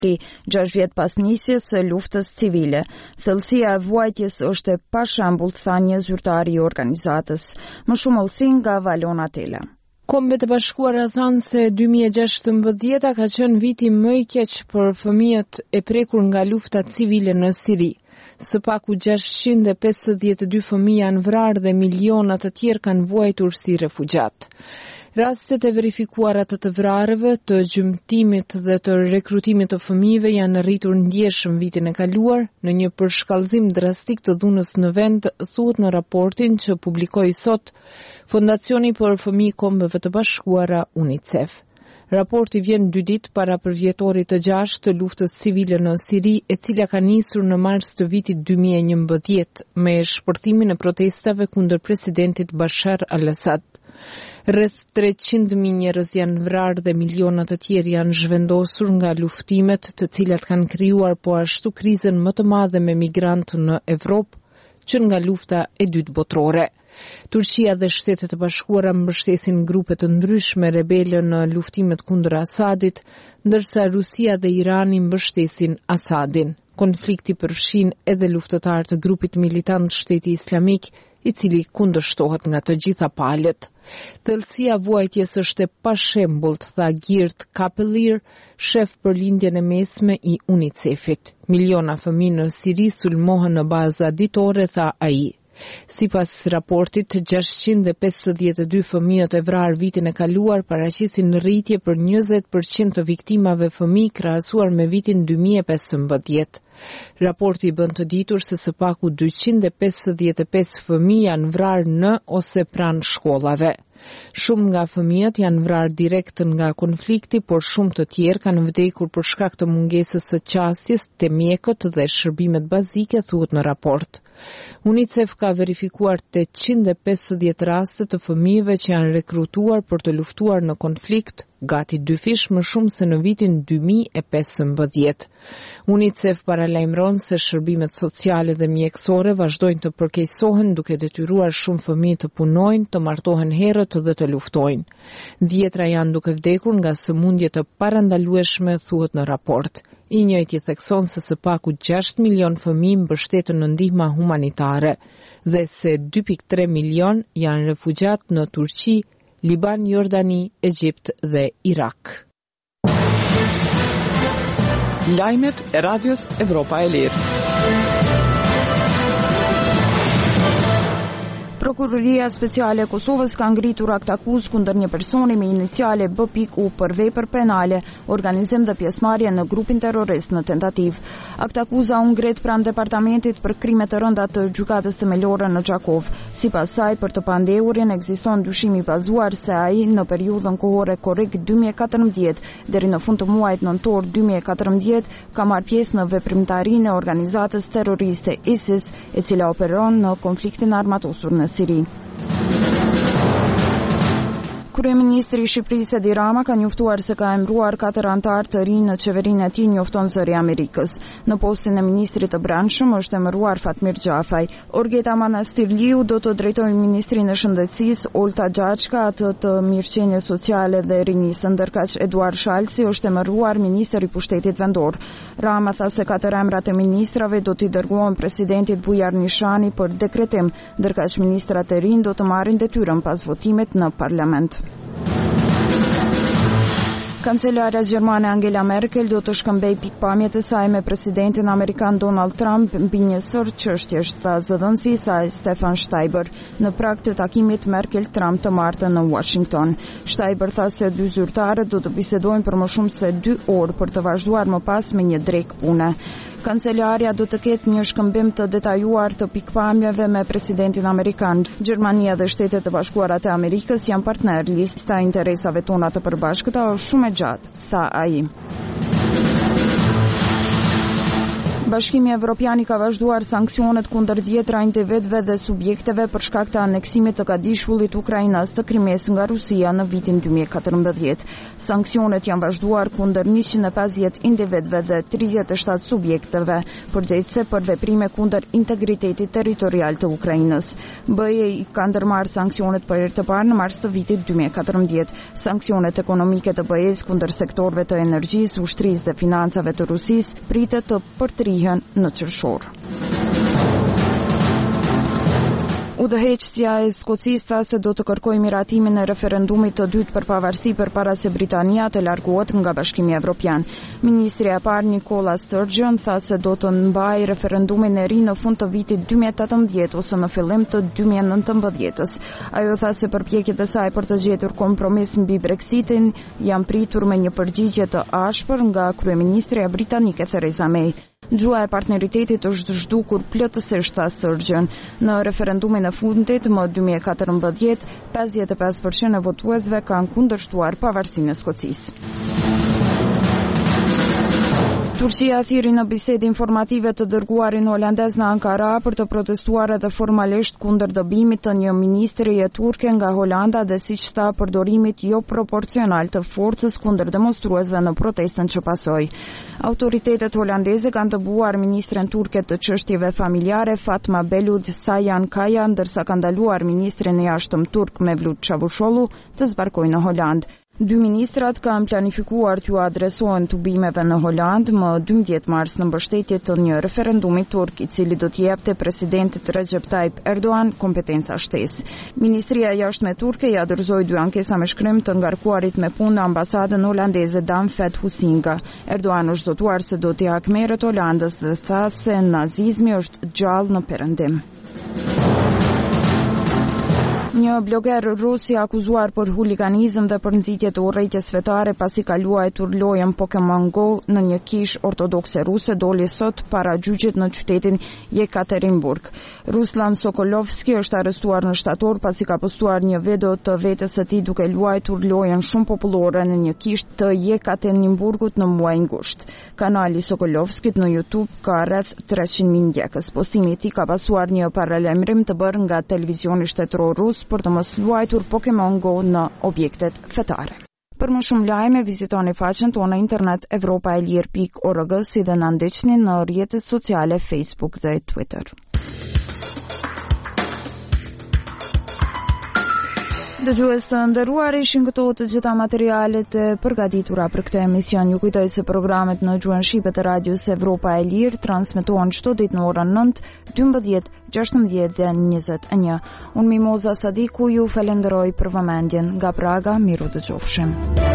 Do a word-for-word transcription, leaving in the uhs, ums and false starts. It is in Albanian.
gjashtë vjet pas nisjes së luftës civile. Thellësia e vuajtjes është e pashembull, tha një zyrtar i organizatës. Më shumë ullësi nga Valona Tela. Kombet e Bashkuara thanë se dy mijë e gjashtëmbëdhjetë ka qenë viti më i keq për fëmijët e prekur nga lufta civile në Siri. Së paku gjashtëqind e pesëdhjetë e dy fëmijë janë vrarë dhe miliona të tjerë kanë vuajtur si refugjat. Rastet e verifikuara të të vrarëve, të gjymtimit dhe të rekrutimit të fëmijëve janë rritur ndjeshëm vitin e kaluar në një përshkallëzim drastik të dhunës në vend, thuhet në raportin që publikoi sot Fondacioni për Fëmijë Kombeve të Bashkuara UNICEF. Raporti vjen dy ditë para përvjetorit të gjashtë të luftës civile në Siri, e cila ka nisur në mars të vitit dy mijë e njëmbëdhjetë me shpërthimin e protestave kundër presidentit Bashar al-Assad. Rreth treqind mijë njerëz janë vrarë dhe miliona të tjerë janë zhvendosur nga luftimet, të cilat kanë krijuar po ashtu krizën më të madhe me migrantë në Evropë që nga lufta e dytë botërore. Turqia dhe Shtetet e Bashkuara mbështesin grupe të ndryshme rebele në luftimet kundër Asadit, ndërsa Rusia dhe Irani mbështesin Asadin. Konflikti përfshin edhe luftëtarë të grupit militant Shteti Islamik, i cili kundërshtohet nga të gjitha palët. Thellësia vuajtjes është e pashembullt, tha Geert Kapelir, shef për lindjen e mesme i UNICEF-it. Miliona fëmijë në Siri sulmohen në baza ditore, tha ai. Sipas raportit, gjashtëqind e pesëdhjetë e dy fëmijët e vrarë vitin e kaluar paraqisin rritje për njëzet përqind të viktimave fëmijë krahasuar me vitin dy mijë e pesëmbëdhjetë. Raporti bën të ditur se së paku dyqind e pesëdhjetë e pesë fëmijë janë vrarë në ose pranë shkollave. Shumë nga fëmijët janë vrarë direkt nga konflikti, por shumë të tjerë kanë vdekur për shkak të mungesës së qasjes, të mjekët dhe shërbimet bazike, thuhet në raport. UNICEF ka verifikuar tetëqind e pesëdhjetë raste të fëmijëve që janë rekrutuar për të luftuar në konflikt, gati dy fish më shumë se në vitin dy mijë e pesëmbëdhjetë. UNICEF paralajmëron se shërbimet sociale dhe mjekësore vazhdojnë të përkeqësohen, duke detyruar shumë fëmijë të punojnë, të martohen herët dhe të luftojnë. Dhjetra janë duke vdekur nga sëmundje të parandalueshme, thuhet në raport. I njëjti thekson se së paku gjashtë milion fëmijë mbështeten në ndihma humanitare dhe se dy pikë tre milion janë refugjat në Turqi, Liban, Jordani, Egjipt dhe Irak. Lajmet e Radios Evropa e Lirë. Prokuroria Speciale e Kosovës ka ngritur akt akuzë kundër një personi me iniciale B U për vepër penale, organizim dhe pjesëmarrje në grupin terrorist në tentativë. Akt akuza u ngrit pranë departamentit për krime të rënda të gjykatës themelore në Gjakov. Sipas saj, për të pandehurin ekziston dyshim i bazuar se ai në periudhën kohore korrik dy mijë e katërmbëdhjetë deri në fund të muajit nëntor dy mijë e katërmbëdhjetë ka marrë pjesë në veprimtarinë e organizatës terroriste ISIS, e cila operon në konfliktin armatosur në Siri. Kryeministri i Shqipërisë Edi Rama ka njoftuar se ka emëruar katër anëtar të rinj në qeverinë e tij, njofton Zëri i Amerikës. Në postin e ministrit të brendshëm është emëruar Fatmir Gjafaj. Orgeta Manastirliu do të drejtojë ministrinë e shëndetësisë, Olta Gjaçka, atë të mirëqenies sociale dhe rinisë, ndërkaq Eduard Shalsi është emëruar ministër i pushtetit vendor. Rama tha se katër emrat e ministrave do t'i dërgohen presidentit Bujar Nishani për dekretim, ndërkaq ministrat e rinj do të marrin detyrën pas votimit në parlament. Kancelarja gjermane Angela Merkel do të shkëmbej pikpamjet e saj me presidentin amerikan Donald Trump mbi një sër çështjesh, tha zëdhënësi i saj Stefan Steiber në prag të takimit Merkel-Trump të martën në Washington. Steiber tha se dy zyrtarët do të bisedojnë për më shumë se dy orë për të vazhduar më pas me një drekë pune. Kancelarja do të ketë një shkëmbim të detajuar të pikpamjeve me presidentin amerikan. Gjermania dhe Shtetet e Bashkuara të Amerikës janë partner. Lista e interesave tona të përbashkëta është shumë e gjatë, tha ai. Bashkimi Evropian i ka vazhduar sanksionet kundër dhjetra individëve dhe subjekteve për shkak të aneksimit të kadishullit Ukrainas të Krimes nga Rusia në vitin dy mijë e katërmbëdhjetë. Sanksionet janë vazhduar kundër njëqind e pesëdhjetë individëve dhe tridhjetë e shtatë subjekteve, përgjithse për veprime kundër integritetit territorial të Ukrainës. B E I ka ndërmarrë sanksionet për herë të parë në mars të vitit dy mijë e katërmbëdhjetë. Sanksionet ekonomike të B E I-s kundër sektorëve të energjisë, ushtrisë dhe financave të Rusisë pritet të përtrihen në qershor. Udhëheqësja e Skocisë tha se do të kërkojë miratimin e referendumit të dytë për pavarësi përpara se Britania të largohet nga Bashkimi Evropian. Ministri i parë Nicola Sturgeon tha se do të mbajë referendumin e ri në fund të vitit dy mijë e tetëmbëdhjetë ose në fillim të dy mijë e nëntëmbëdhjetës. Ajo tha se përpjekjet e saj për të gjetur kompromis mbi Brexitin janë pritur me një përgjigje të ashpër nga kryeministrja britanike Theresa May. Gjua e partneritetit është zhdukur plotësisht, tha Sturgeon. Në referendumin e fundit më dy mijë e katërmbëdhjetë, pesëdhjetë e pesë përqind e votuesve kanë kundërshtuar pavarësinë e Skocisë. Turqia thiri në bisedë informative të dërguarin holandez në Ankara për të protestuar edhe formalisht kundër dëbimit të një ministrie turke nga Holanda dhe siç tha përdorimit jo proporcional të forcës kundër demonstruesve në protestën që pasoi. Autoritetet holandeze kanë dëbuar ministren turke të çështjeve familjare Fatma Belud Sajan Kaya, ndërsa ka ndaluar ministrin e jashtëm turk Mevlut Çavuşoğlu të zbarkojë në Holandë. Dy ministrat kanë planifikuar t'ju adresohen tubimeve në Holandë më dymbëdhjetë mars në mbështetje të një referendumi turk i cili do t'i jepte presidentit Recep Tayyip Erdogan kompetenca shtesë. Ministria e jashtme turke ja dorëzoi dy ankesa me shkrim të ngarkuarit me punë në ambasadën holandeze Damfet Husinga. Erdogan është zotuar se do t'i hakmerret Holandës dhe tha se nazizmi është gjallë në perëndim. Një bloger rus i akuzuar për huliganizëm dhe për nxitje të urrëties fetare pasi ka luajtur lojën Pokemon Go në një kish ortodokse ruse doli sot para gjyqit në qytetin Jekaterinburg. Ruslan Sokolovski është arrestuar në shtator pasi ka postuar një video të vetes së tij duke luajtur lojën shumë popullore në një kish të Jekaterinburgut në muajin gusht. Kanali Sokolovskit në YouTube ka rreth treqind mijë ndjekës. Postimi i tij ka pasuar një paralajmërim të bërë nga televizioni shtetëror rus për të mos luajtur Pokemon Go në objektet fetare. Për më shumë lajme, vizitoni faqen tonë në internet europa e lirë pikë org, si dhe na ndiqni në rrjetet sociale Facebook dhe Twitter. Dëgjues të nderuar, ishin këto të gjitha materialet e përgatitura për këtë emision. Ju kujtoj se programet në gjuhën shqipe të radios Evropa e Lirë transmetohen çdo ditë në orën nëntë, dymbëdhjetë, gjashtëmbëdhjetë dhe njëzet e një. Unë Mimoza Sadiku ju falenderoj për vëmendjen. Nga Praga, miru dëgjofshim.